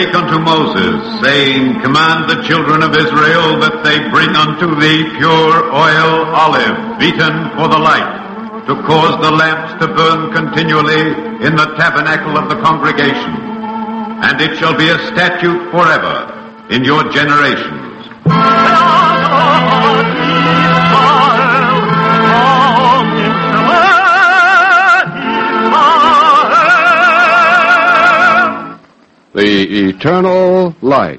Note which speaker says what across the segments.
Speaker 1: spake unto Moses, saying, Command the children of Israel that they bring unto thee pure oil olive, beaten for the light, to cause the lamps to burn continually in the tabernacle of the congregation. And it shall be a statute forever in your generations.
Speaker 2: The Eternal Light.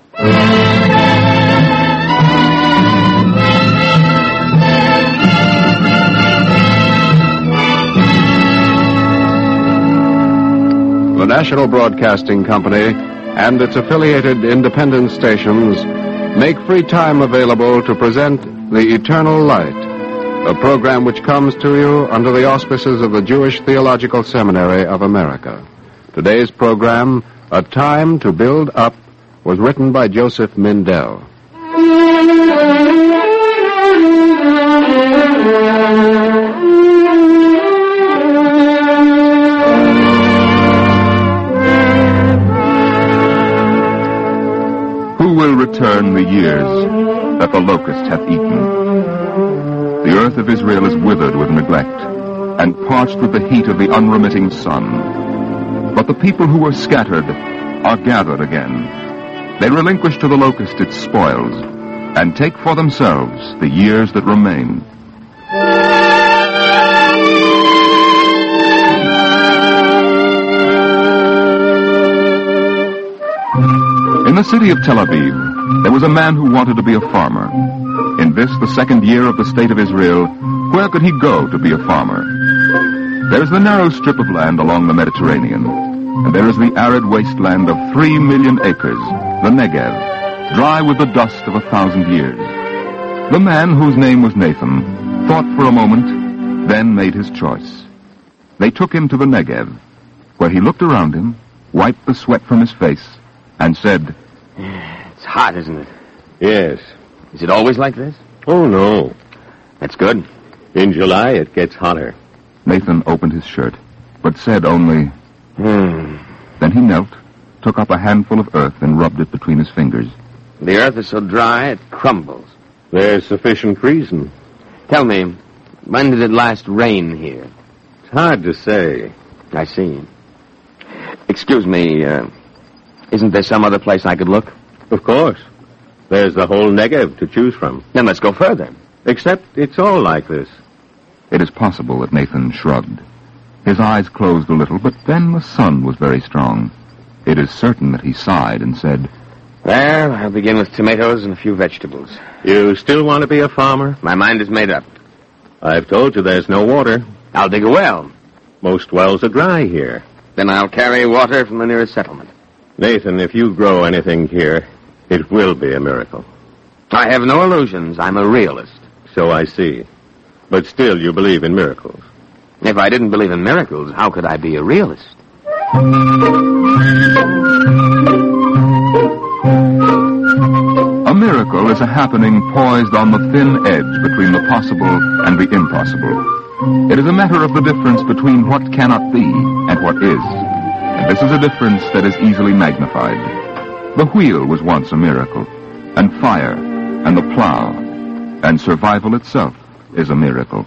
Speaker 2: The National Broadcasting Company and its affiliated independent stations make free time available to present The Eternal Light, a program which comes to you under the auspices of the Jewish Theological Seminary of America. Today's program, A Time to Build Up, was written by Joseph Mindell.
Speaker 3: Who will return the years that the locust hath eaten? The earth of Israel is withered with neglect, and parched with the heat of the unremitting sun. But the people who were scattered are gathered again. They relinquish to the locust its spoils, and take for themselves the years that remain. In the city of Tel Aviv, there was a man who wanted to be a farmer. In this, the second year of the state of Israel, where could he go to be a farmer? There is the narrow strip of land along the Mediterranean, and there is the arid wasteland of 3 million acres, the Negev, dry with the dust of 1,000 years. The man, whose name was Nathan, thought for a moment, then made his choice. They took him to the Negev, where he looked around him, wiped the sweat from his face, and said,
Speaker 4: It's hot, isn't it?
Speaker 5: Yes.
Speaker 4: Is it always like this?
Speaker 5: Oh, no.
Speaker 4: That's good.
Speaker 5: In July, it gets hotter.
Speaker 3: Nathan opened his shirt, but said only, Then he knelt, took up a handful of earth, and rubbed it between his fingers.
Speaker 4: The earth is so dry it crumbles.
Speaker 5: There's sufficient reason.
Speaker 4: Tell me, when did it last rain here?
Speaker 5: It's hard to say.
Speaker 4: I see. Excuse me, isn't there some other place I could look?
Speaker 5: Of course. There's the whole Negev to choose from.
Speaker 4: Then let's go further.
Speaker 5: Except it's all like this.
Speaker 3: It is possible that Nathan shrugged. His eyes closed a little, but then the sun was very strong. It is certain that he sighed and said,
Speaker 4: Well, I'll begin with tomatoes and a few vegetables.
Speaker 5: You still want to be a farmer?
Speaker 4: My mind is made up.
Speaker 5: I've told you there's no water.
Speaker 4: I'll dig a well.
Speaker 5: Most wells are dry here.
Speaker 4: Then I'll carry water from the nearest settlement.
Speaker 5: Nathan, if you grow anything here, it will be a miracle.
Speaker 4: I have no illusions. I'm a realist.
Speaker 5: So I see. But still, you believe in miracles.
Speaker 4: If I didn't believe in miracles, how could I be a realist?
Speaker 3: A miracle is a happening poised on the thin edge between the possible and the impossible. It is a matter of the difference between what cannot be and what is. And this is a difference that is easily magnified. The wheel was once a miracle, and fire, and the plow, and survival itself is a miracle.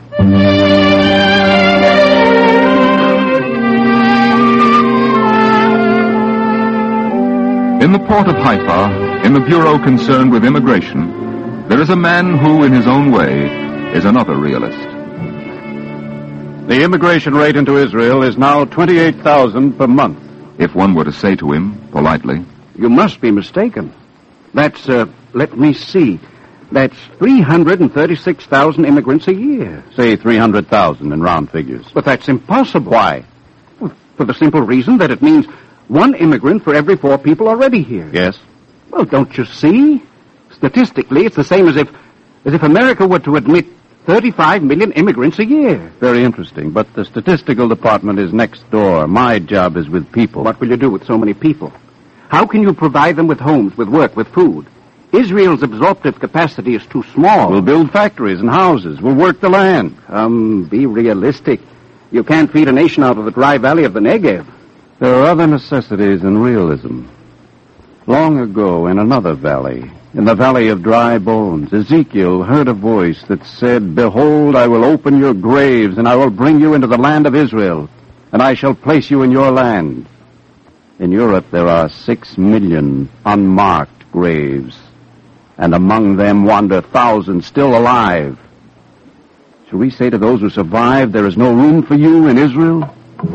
Speaker 3: In the port of Haifa, in the bureau concerned with immigration, there is a man who, in his own way, is another realist.
Speaker 2: The immigration rate into Israel is now 28,000 per month.
Speaker 3: If one were to say to him, politely,
Speaker 6: You must be mistaken. That's, let me see. That's 336,000 immigrants a year.
Speaker 2: Say 300,000 in round figures.
Speaker 6: But that's impossible.
Speaker 2: Why?
Speaker 6: Well, for the simple reason that it means one immigrant for every 4 people already here.
Speaker 2: Yes?
Speaker 6: Well, don't you see? Statistically, it's the same as if America were to admit 35 million immigrants a year.
Speaker 2: Very interesting, but the statistical department is next door. My job is with people.
Speaker 6: What will you do with so many people? How can you provide them with homes, with work, with food? Israel's absorptive capacity is too small.
Speaker 2: We'll build factories and houses. We'll work the land.
Speaker 6: Be realistic. You can't feed a nation out of the dry valley of the Negev.
Speaker 2: There are other necessities than realism.
Speaker 6: Long ago, in another valley, in the valley of dry bones, Ezekiel heard a voice that said, "Behold, I will open your graves, and I will bring you into the land of Israel, and I shall place you in your land." In Europe, there are 6 million unmarked graves, and among them wander thousands still alive. Shall we say to those who survived, there is no room for you in Israel?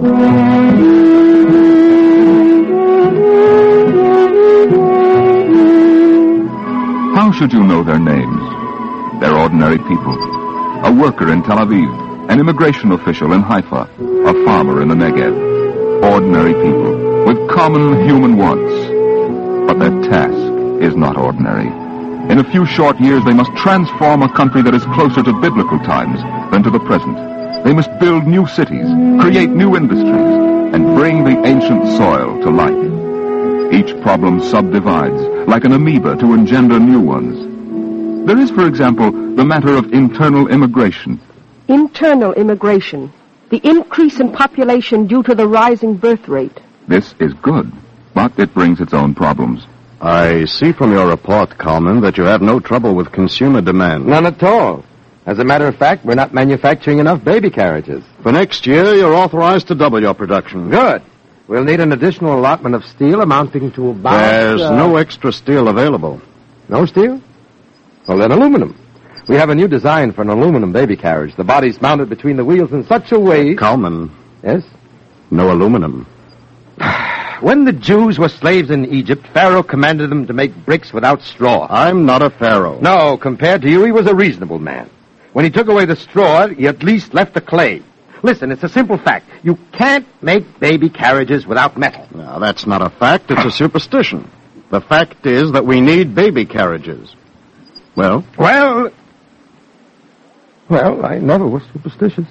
Speaker 3: How should you know their names? They're ordinary people. A worker in Tel Aviv, an immigration official in Haifa, a farmer in the Negev. Ordinary people with common human wants. But their task is not ordinary. In a few short years, they must transform a country that is closer to biblical times than to the present. They must build new cities, create new industries, and bring the ancient soil to life. Each problem subdivides, like an amoeba, to engender new ones. There is, for example, the matter of internal immigration.
Speaker 7: Internal immigration. The increase in population due to the rising birth rate.
Speaker 3: This is good, but it brings its own problems.
Speaker 2: I see from your report, Coleman, that you have no trouble with consumer demand.
Speaker 4: None at all. As a matter of fact, we're not manufacturing enough baby carriages.
Speaker 2: For next year, you're authorized to double your production.
Speaker 4: Good. We'll need an additional allotment of steel amounting to about...
Speaker 2: There's no extra steel available.
Speaker 4: No steel? Well, then aluminum. We have a new design for an aluminum baby carriage. The body's mounted between the wheels in such a way...
Speaker 2: Coleman.
Speaker 4: Yes?
Speaker 2: No aluminum.
Speaker 4: When the Jews were slaves in Egypt, Pharaoh commanded them to make bricks without straw.
Speaker 2: I'm not a pharaoh.
Speaker 4: No, compared to you, he was a reasonable man. When he took away the straw, he at least left the clay. Listen, it's a simple fact. You can't make baby carriages without metal.
Speaker 2: Now, that's not a fact. It's a superstition. The fact is that we need baby carriages. Well?
Speaker 4: Well, I never was superstitious.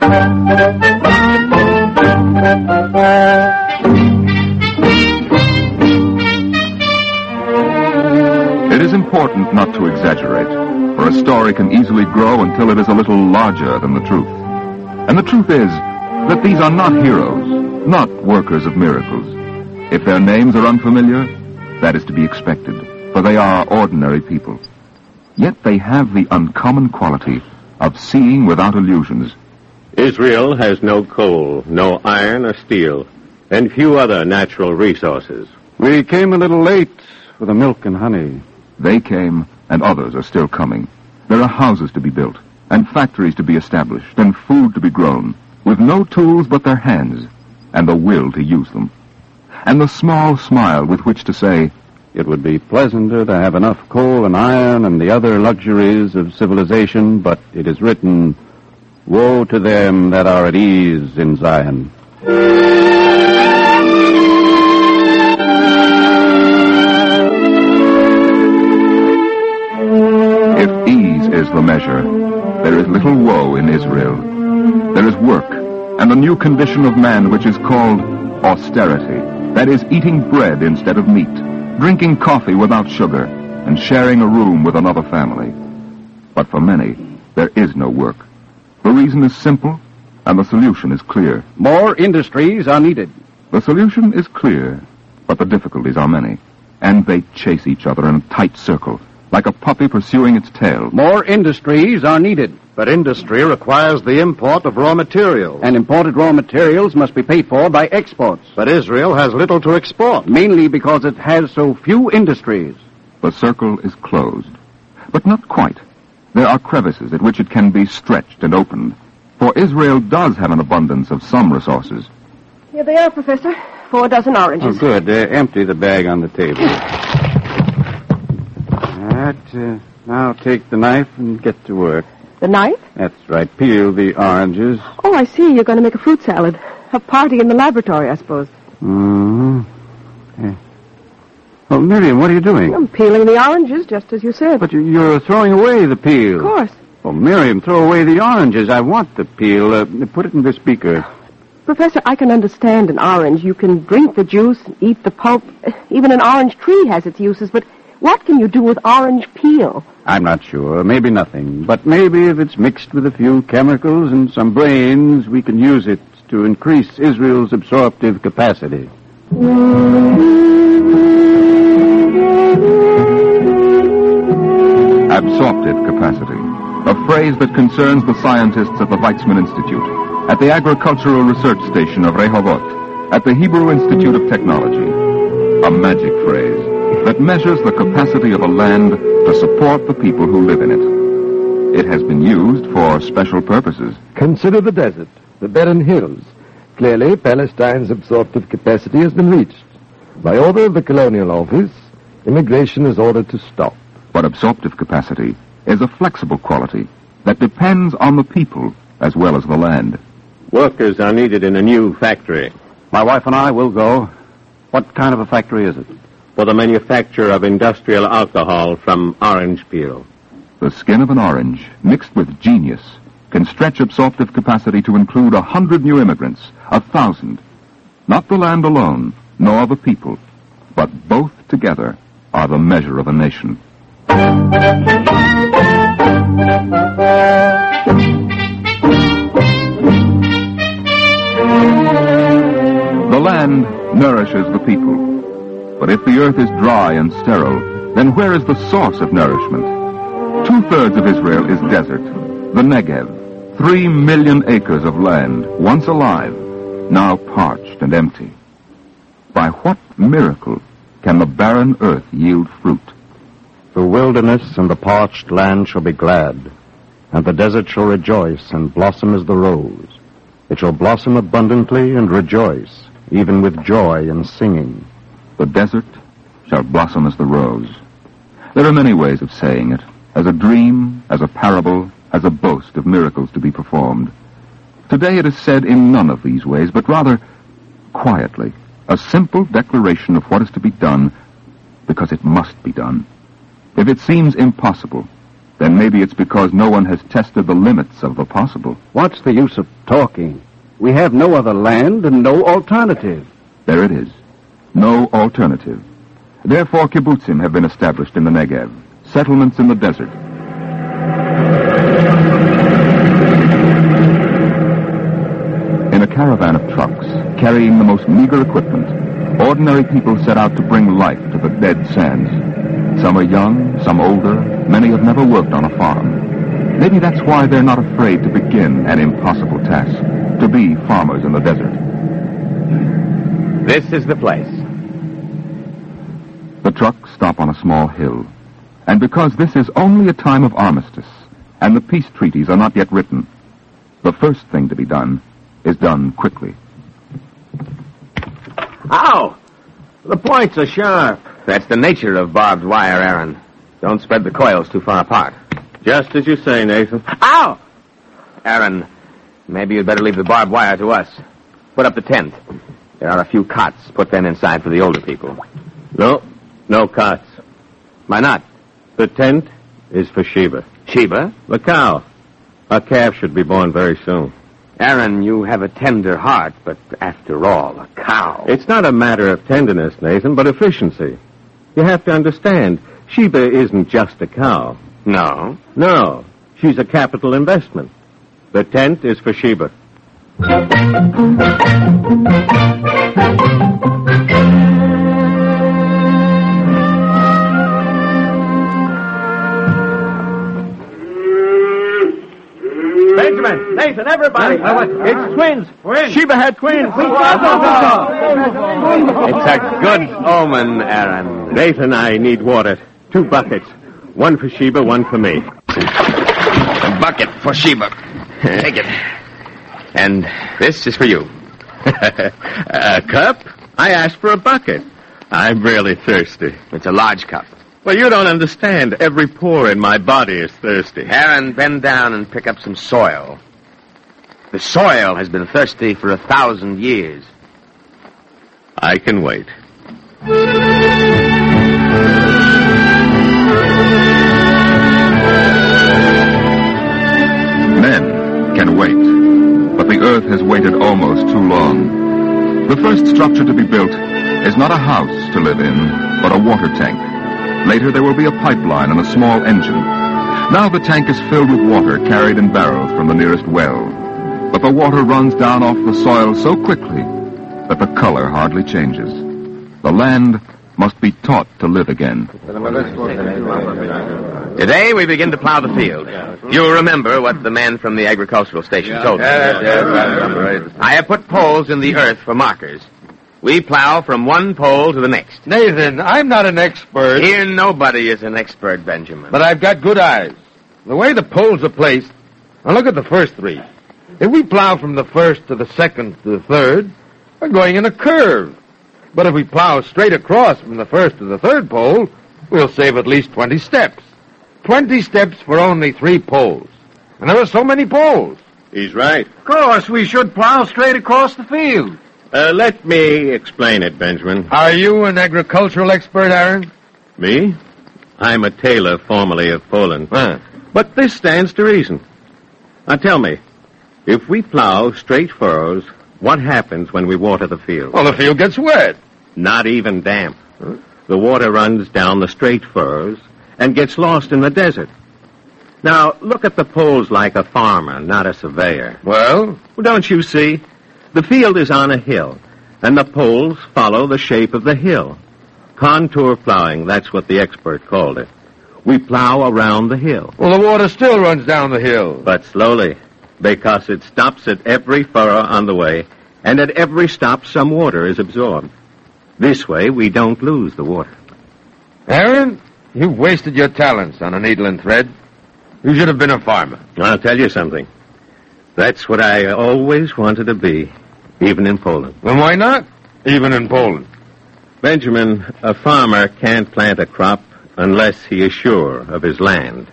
Speaker 3: It is important not to exaggerate, for a story can easily grow until it is a little larger than the truth. And the truth is that these are not heroes, not workers of miracles. If their names are unfamiliar, that is to be expected, for they are ordinary people. Yet they have the uncommon quality of seeing without illusions.
Speaker 5: Israel has no coal, no iron or steel, and few other natural resources.
Speaker 6: We came a little late for the milk and honey.
Speaker 3: They came, and others are still coming. There are houses to be built, and factories to be established, and food to be grown, with no tools but their hands, and the will to use them. And the small smile with which to say,
Speaker 6: It would be pleasanter to have enough coal and iron and the other luxuries of civilization, but it is written, Woe to them that are at ease in Zion.
Speaker 3: If ease is the measure, there is little woe in Israel. There is work, and a new condition of man which is called austerity. That is, eating bread instead of meat, drinking coffee without sugar, and sharing a room with another family. But for many, there is no work. The reason is simple, and the solution is clear.
Speaker 6: More industries are needed.
Speaker 3: The solution is clear, but the difficulties are many. And they chase each other in a tight circle, like a puppy pursuing its tail.
Speaker 6: More industries are needed.
Speaker 2: But industry requires the import of raw materials.
Speaker 6: And imported raw materials must be paid for by exports.
Speaker 2: But Israel has little to export.
Speaker 6: Mainly because it has so few industries.
Speaker 3: The circle is closed. But not quite. There are crevices at which it can be stretched and opened. For Israel does have an abundance of some resources.
Speaker 7: Here they are, Professor. 4 dozen oranges.
Speaker 6: Oh, good. Empty the bag on the table. Now take the knife and get to work.
Speaker 7: The knife?
Speaker 6: That's right. Peel the oranges.
Speaker 7: Oh, I see. You're going to make a fruit salad. A party in the laboratory, I suppose.
Speaker 6: Mm-hmm. Okay. Well, Miriam, what are you doing?
Speaker 7: I'm peeling the oranges, just as you said.
Speaker 6: But you're throwing away the peel.
Speaker 7: Of course.
Speaker 6: Well, Miriam, throw away the oranges. I want the peel. Put it in this beaker.
Speaker 7: Professor, I can understand an orange. You can drink the juice, eat the pulp. Even an orange tree has its uses, but what can you do with orange peel?
Speaker 6: I'm not sure. Maybe nothing. But maybe if it's mixed with a few chemicals and some brains, we can use it to increase Israel's absorptive capacity.
Speaker 3: Absorptive capacity, a phrase that concerns the scientists at the Weizmann Institute, at the Agricultural Research Station of Rehovot, at the Hebrew Institute of Technology. A magic phrase that measures the capacity of a land to support the people who live in it. It has been used for special purposes.
Speaker 8: Consider the desert, the barren hills. Clearly, Palestine's absorptive capacity has been reached. By order of the Colonial Office, immigration is ordered to stop.
Speaker 3: But absorptive capacity is a flexible quality that depends on the people as well as the land.
Speaker 5: Workers are needed in a new factory.
Speaker 6: My wife and I will go. What kind of a factory is it?
Speaker 5: For the manufacture of industrial alcohol from orange peel.
Speaker 3: The skin of an orange, mixed with genius, can stretch absorptive capacity to include 100 new immigrants, 1,000. Not the land alone, nor the people, but both together are the measure of a nation. The land nourishes the people. But if the earth is dry and sterile, then where is the source of nourishment? 2/3 of Israel is desert, the Negev, 3 million acres of land, once alive, now parched and empty. By what miracle can the barren earth yield fruit?
Speaker 6: The wilderness and the parched land shall be glad, and the desert shall rejoice and blossom as the rose. It shall blossom abundantly and rejoice, even with joy and singing.
Speaker 3: The desert shall blossom as the rose. There are many ways of saying it, as a dream, as a parable, as a boast of miracles to be performed. Today it is said in none of these ways, but rather quietly, a simple declaration of what is to be done because it must be done. If it seems impossible, then maybe it's because no one has tested the limits of the possible.
Speaker 6: What's the use of talking? We have no other land and no alternative.
Speaker 3: There it is. No alternative. Therefore, kibbutzim have been established in the Negev, settlements in the desert. In a caravan of trucks, carrying the most meager equipment, ordinary people set out to bring life to the dead sands. Some are young, some older, many have never worked on a farm. Maybe that's why they're not afraid to begin an impossible task, to be farmers in the desert.
Speaker 4: This is the place.
Speaker 3: The trucks stop on a small hill. And because this is only a time of armistice, and the peace treaties are not yet written, the first thing to be done is done quickly.
Speaker 4: Ow! The points are sharp. That's the nature of barbed wire, Aaron. Don't spread the coils too far apart.
Speaker 5: Just as you say, Nathan.
Speaker 4: Ow! Aaron, maybe you'd better leave the barbed wire to us. Put up the tent. There are a few cots. Put them inside for the older people.
Speaker 5: No cots.
Speaker 4: Why not?
Speaker 5: The tent is for Sheba.
Speaker 4: Sheba?
Speaker 5: The cow. A calf should be born very soon.
Speaker 4: Aaron, you have a tender heart, but after all, a cow.
Speaker 5: It's not a matter of tenderness, Nathan, but efficiency. You have to understand, Sheba isn't just a cow.
Speaker 4: No?
Speaker 5: No. She's a capital investment. The tent is for Sheba.
Speaker 4: Benjamin, Nathan, everybody. It's twins. Sheba had twins. It's a good omen, Aaron.
Speaker 5: Nathan, I need water. 2 buckets. One for Sheba, one for me.
Speaker 4: A bucket for Sheba. Take it. And this is for you.
Speaker 5: A cup? I asked for a bucket. I'm really thirsty.
Speaker 4: It's a large cup.
Speaker 5: Well, you don't understand. Every pore in my body is thirsty.
Speaker 4: Aaron, bend down and pick up some soil. The soil has been thirsty for 1,000 years.
Speaker 5: I can wait.
Speaker 3: Men can wait, but the earth has waited almost too long. The first structure to be built is not a house to live in, but a water tank. Later, there will be a pipeline and a small engine. Now the tank is filled with water carried in barrels from the nearest well. But the water runs down off the soil so quickly that the color hardly changes. The land must be taught to live again.
Speaker 9: Today we begin to plow the field. You'll remember what the man from the agricultural station told me. I have put poles in the earth for markers. We plow from one pole to the next.
Speaker 4: Nathan, I'm not an expert.
Speaker 9: Here nobody is an expert, Benjamin.
Speaker 4: But I've got good eyes. The way the poles are placed, now look at the first three. If we plow from the first to the second to the third, we're going in a curve. But if we plow straight across from the first to the third pole, we'll save at least 20 steps. 20 steps for only 3 poles. And there are so many poles.
Speaker 5: He's right.
Speaker 1: Of course, we should plow straight across the field.
Speaker 5: Let me explain it, Benjamin.
Speaker 4: Are you an agricultural expert, Aaron?
Speaker 5: Me? I'm a tailor formerly of Poland.
Speaker 4: Huh.
Speaker 5: But this stands to reason. Now tell me, if we plow straight furrows, what happens when we water the field?
Speaker 4: Well, the field gets wet.
Speaker 5: Not even damp. The water runs down the straight furrows and gets lost in the desert. Now, look at the poles like a farmer, not a surveyor.
Speaker 4: Well,
Speaker 5: Don't you see? The field is on a hill, and the poles follow the shape of the hill. Contour plowing, that's what the expert called it. We plow around the hill.
Speaker 4: well, the water still runs down the hill.
Speaker 5: But slowly, because it stops at every furrow on the way, and at every stop some water is absorbed. This way, we don't lose the water.
Speaker 4: Aaron, you've wasted your talents on a needle and thread. You should have been a farmer.
Speaker 5: I'll tell you something. That's what I always wanted to be, even in Poland.
Speaker 4: Then why not? Even in Poland.
Speaker 5: Benjamin, a farmer can't plant a crop unless he is sure of his land.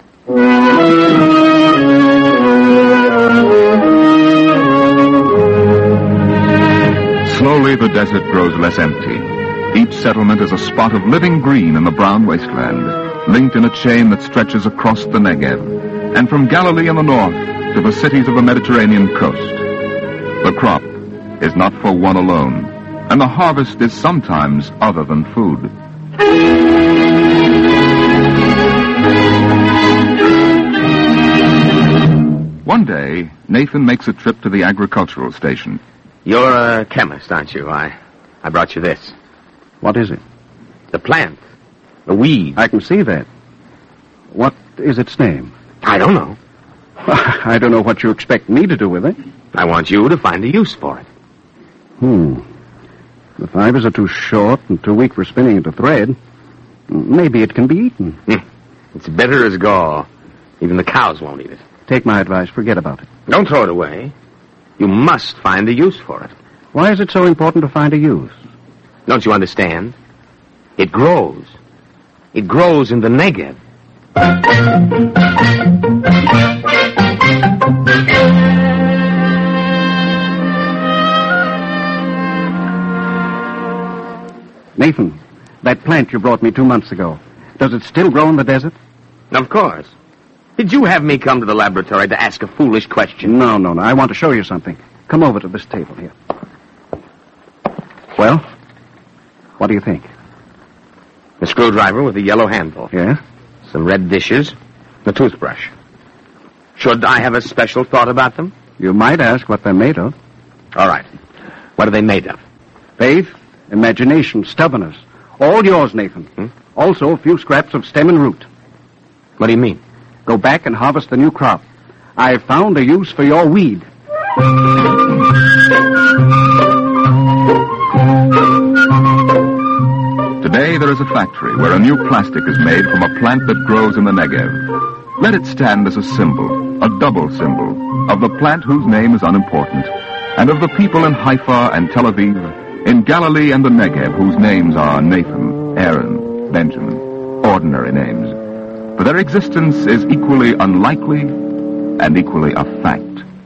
Speaker 3: Slowly, the desert grows less empty. Each settlement is a spot of living green in the brown wasteland, linked in a chain that stretches across the Negev, and from Galilee in the north to the cities of the Mediterranean coast. The crop is not for one alone, and the harvest is sometimes other than food. One day, Nathan makes a trip to the agricultural station.
Speaker 9: You're a chemist, aren't you? I brought you this.
Speaker 6: What is it?
Speaker 9: The plant. The weed.
Speaker 6: I can see that. What is its name?
Speaker 9: I don't know.
Speaker 6: I don't know what you expect me to do with it.
Speaker 9: I want you to find a use for it.
Speaker 6: The fibers are too short and too weak for spinning into thread. Maybe it can be eaten.
Speaker 9: It's bitter as gall. Even the cows won't eat it.
Speaker 6: Take my advice. Forget about it.
Speaker 9: Don't throw it away. You must find a use for it.
Speaker 6: Why is it so important to find a use?
Speaker 9: Don't you understand? It grows. It grows in the Negev.
Speaker 6: Nathan, that plant you brought me 2 months ago, does it still grow in the desert?
Speaker 9: Of course. Did you have me come to the laboratory to ask a foolish question?
Speaker 6: No. I want to show you something. Come over to this table here. Well, what do you think?
Speaker 9: A screwdriver with a yellow handle.
Speaker 6: Yeah?
Speaker 9: Some red dishes. A toothbrush. Should I have a special thought about them?
Speaker 6: You might ask what they're made of.
Speaker 9: All right. What are they made of?
Speaker 6: Faith, imagination, stubbornness. All yours, Nathan. Also, a few scraps of stem and root.
Speaker 9: What do you mean?
Speaker 6: Go back and harvest the new crop. I've found a use for your weed.
Speaker 3: Today, there is a factory where a new plastic is made from a plant that grows in the Negev. Let it stand as a symbol, a double symbol, of the plant whose name is unimportant, and of the people in Haifa and Tel Aviv, in Galilee and the Negev, whose names are Nathan, Aaron, Benjamin, ordinary names. For their existence is equally unlikely and equally a fact.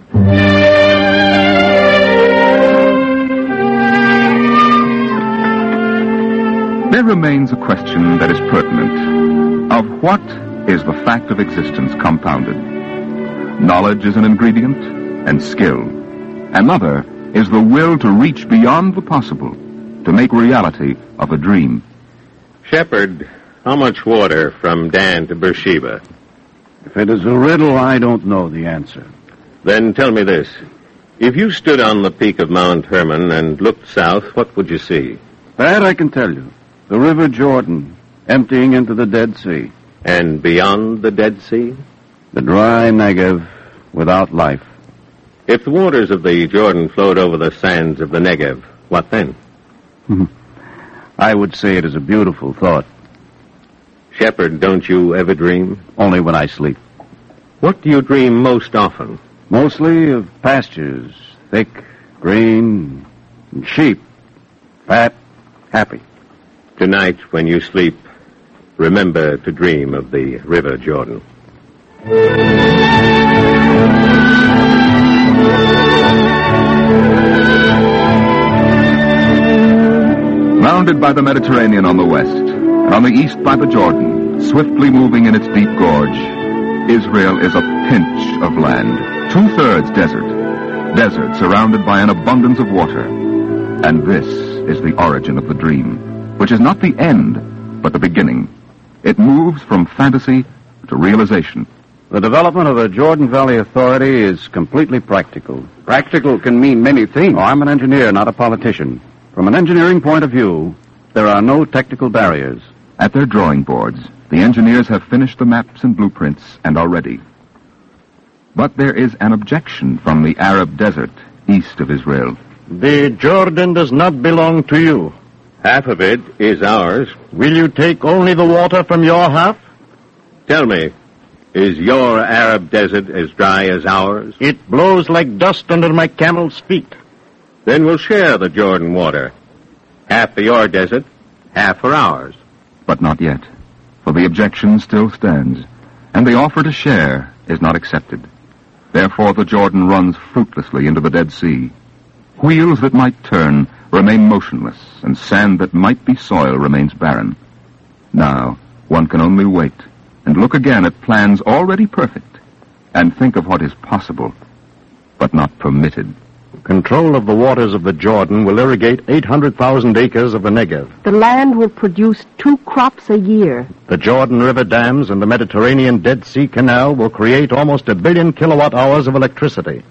Speaker 3: There remains a question that is pertinent. Of what is the fact of existence compounded? Knowledge is an ingredient, and skill. Another is the will to reach beyond the possible, to make reality of a dream.
Speaker 5: Shepherd, how much water from Dan to Beersheba?
Speaker 6: If it is a riddle, I don't know the answer.
Speaker 5: Then tell me this. If you stood on the peak of Mount Hermon and looked south, what would you see?
Speaker 6: That I can tell you. The River Jordan, emptying into the Dead Sea.
Speaker 5: And beyond the Dead Sea?
Speaker 6: The dry Negev without life.
Speaker 5: If the waters of the Jordan flowed over the sands of the Negev, what then?
Speaker 6: I would say it is a beautiful thought.
Speaker 5: Shepherd, don't you ever dream?
Speaker 6: Only when I sleep.
Speaker 5: What do you dream most often?
Speaker 6: Mostly of pastures, thick, green, and sheep, fat, happy.
Speaker 5: Tonight, when you sleep, remember to dream of the River Jordan.
Speaker 3: Bounded by the Mediterranean on the west, and on the east by the Jordan, swiftly moving in its deep gorge, Israel is a pinch of land, 2/3 desert. Desert surrounded by an abundance of water. And this is the origin of the dream, which is not the end, but the beginning. It moves from fantasy to realization.
Speaker 6: The development of the Jordan Valley Authority is completely practical. Practical can mean many things. Oh, I'm an engineer, not a politician. From an engineering point of view, there are no technical barriers.
Speaker 3: At their drawing boards, the engineers have finished the maps and blueprints and are ready. But there is an objection from the Arab desert east of Israel.
Speaker 10: The Jordan does not belong to you.
Speaker 5: Half of it is ours.
Speaker 10: Will you take only the water from your half?
Speaker 5: Tell me, is your Arab desert as dry as ours?
Speaker 10: It blows like dust under my camel's feet.
Speaker 5: Then we'll share the Jordan water. Half for your desert, half for ours.
Speaker 3: But not yet, for the objection still stands, and the offer to share is not accepted. Therefore the Jordan runs fruitlessly into the Dead Sea. Wheels that might turn remain motionless, and sand that might be soil remains barren. Now, one can only wait and look again at plans already perfect, and think of what is possible, but not permitted.
Speaker 10: Control of the waters of the Jordan will irrigate 800,000 acres of the Negev.
Speaker 7: The land will produce 2 crops a year.
Speaker 10: The Jordan River dams and the Mediterranean Dead Sea Canal will create almost 1 billion kilowatt hours of electricity.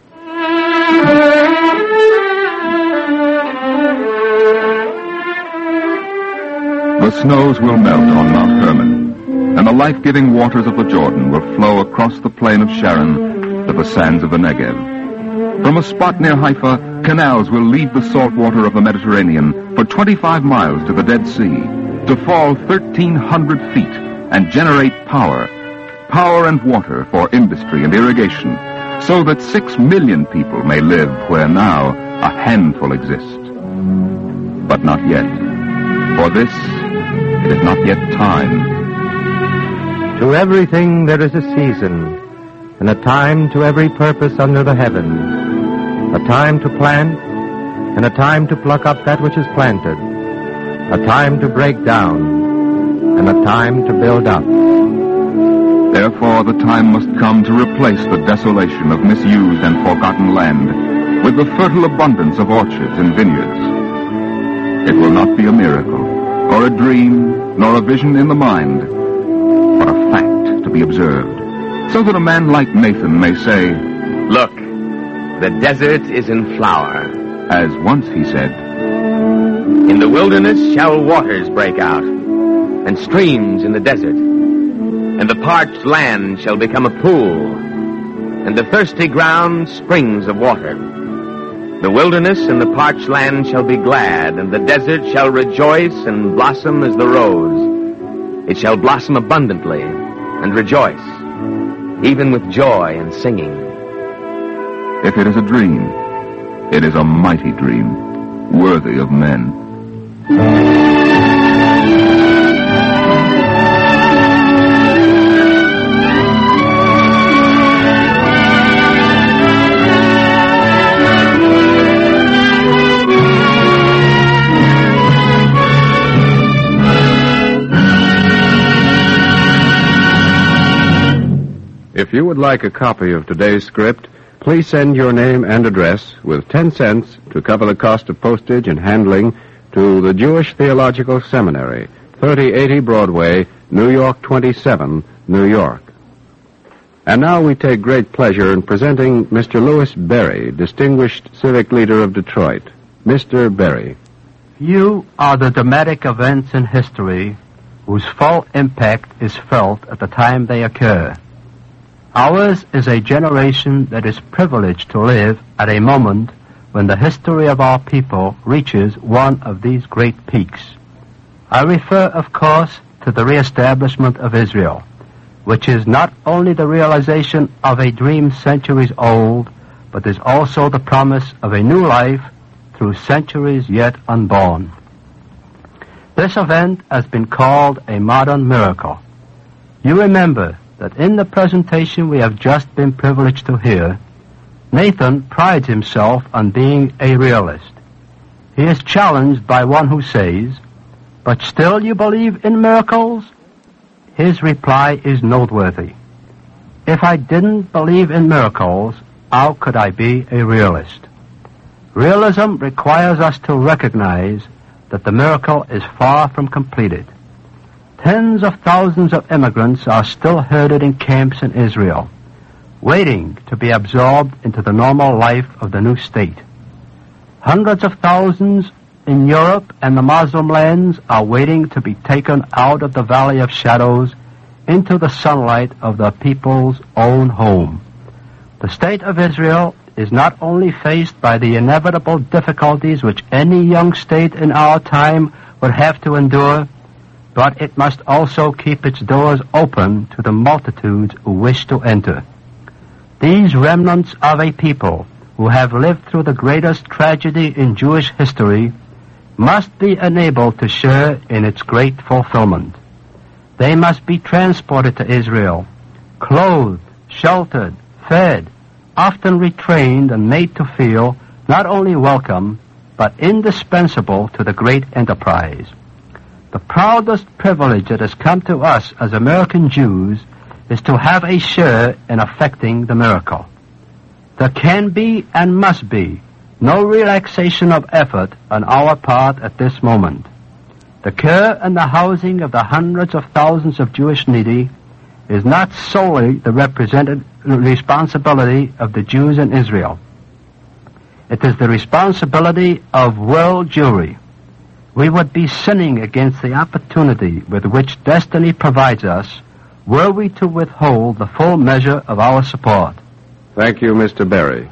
Speaker 3: The snows will melt on Mount Hermon, and the life-giving waters of the Jordan will flow across the plain of Sharon to the sands of the Negev. From a spot near Haifa, canals will lead the salt water of the Mediterranean for 25 miles to the Dead Sea, to fall 1,300 feet and generate power and water for industry and irrigation, so that 6 million people may live where now a handful exist. But not yet. For this, it is not yet time.
Speaker 11: To everything there is a season, and a time to every purpose under the heaven. A time to plant, and a time to pluck up that which is planted. A time to break down, and a time to build up.
Speaker 3: Therefore the time must come to replace the desolation of misused and forgotten land with the fertile abundance of orchards and vineyards. It will not be a miracle, or a dream, nor a vision in the mind, but a fact to be observed, so that a man like Nathan may say,
Speaker 9: "Look, the desert is in flower."
Speaker 3: As once he said,
Speaker 9: "In the wilderness shall waters break out, and streams in the desert. And the parched land shall become a pool, and the thirsty ground springs of water. The wilderness and the parched land shall be glad, and the desert shall rejoice and blossom as the rose. It shall blossom abundantly and rejoice, even with joy and singing."
Speaker 3: If it is a dream, it is a mighty dream, worthy of men.
Speaker 2: If you would like a copy of today's script, please send your name and address with 10 cents to cover the cost of postage and handling to the Jewish Theological Seminary, 3080 Broadway, New York 27, New York. And now we take great pleasure in presenting Mr. Louis Berry, distinguished civic leader of Detroit. Mr. Berry.
Speaker 11: Few are the dramatic events in history
Speaker 12: whose full impact is felt at the time they occur. Ours is a generation that is privileged to live at a moment when the history of our people reaches one of these great peaks. I refer, of course, to the reestablishment of Israel, which is not only the realization of a dream centuries old, but is also the promise of a new life through centuries yet unborn. This event has been called a modern miracle. You remember that in the presentation we have just been privileged to hear, Nathan prides himself on being a realist. He is challenged by one who says, "But still you believe in miracles?" His reply is noteworthy. If I didn't believe in miracles, how could I be a realist? Realism requires us to recognize that the miracle is far from completed. Tens of thousands of immigrants are still herded in camps in Israel, waiting to be absorbed into the normal life of the new state. Hundreds of thousands in Europe and the Muslim lands are waiting to be taken out of the valley of shadows into the sunlight of the people's own home. The state of Israel is not only faced by the inevitable difficulties which any young state in our time would have to endure, but it must also keep its doors open to the multitudes who wish to enter. These remnants of a people who have lived through the greatest tragedy in Jewish history must be enabled to share in its great fulfillment. They must be transported to Israel, clothed, sheltered, fed, often retrained and made to feel not only welcome, but indispensable to the great enterprise. The proudest privilege that has come to us as American Jews is to have a share in effecting the miracle. There can be and must be no relaxation of effort on our part at this moment. The care and the housing of the hundreds of thousands of Jewish needy is not solely the responsibility of the Jews in Israel. It is the responsibility of world Jewry. We would be sinning against the opportunity with which destiny provides us were we to withhold the full measure of our support.
Speaker 2: Thank you, Mr. Berry.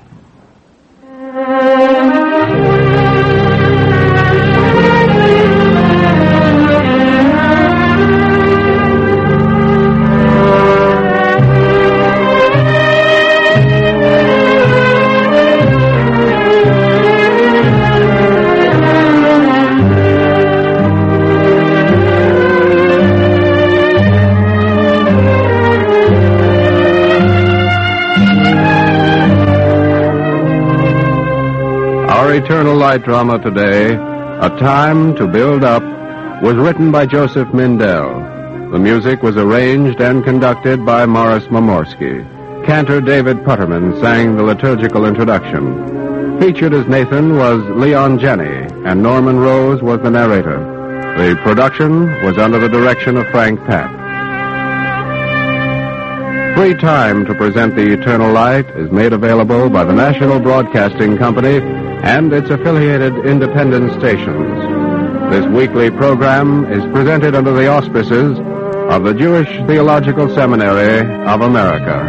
Speaker 2: Our Eternal Light drama today, A Time to Build Up, was written by Joseph Mindell. The music was arranged and conducted by Morris Momorsky. Cantor David Putterman sang the liturgical introduction. Featured as Nathan was Leon Jenney, and Norman Rose was the narrator. The production was under the direction of Frank Papp. Free time to present the Eternal Light is made available by the National Broadcasting Company and its affiliated independent stations. This weekly program is presented under the auspices of the Jewish Theological Seminary of America.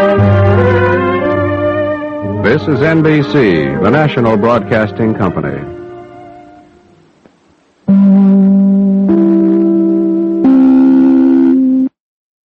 Speaker 2: This is NBC, the National Broadcasting Company.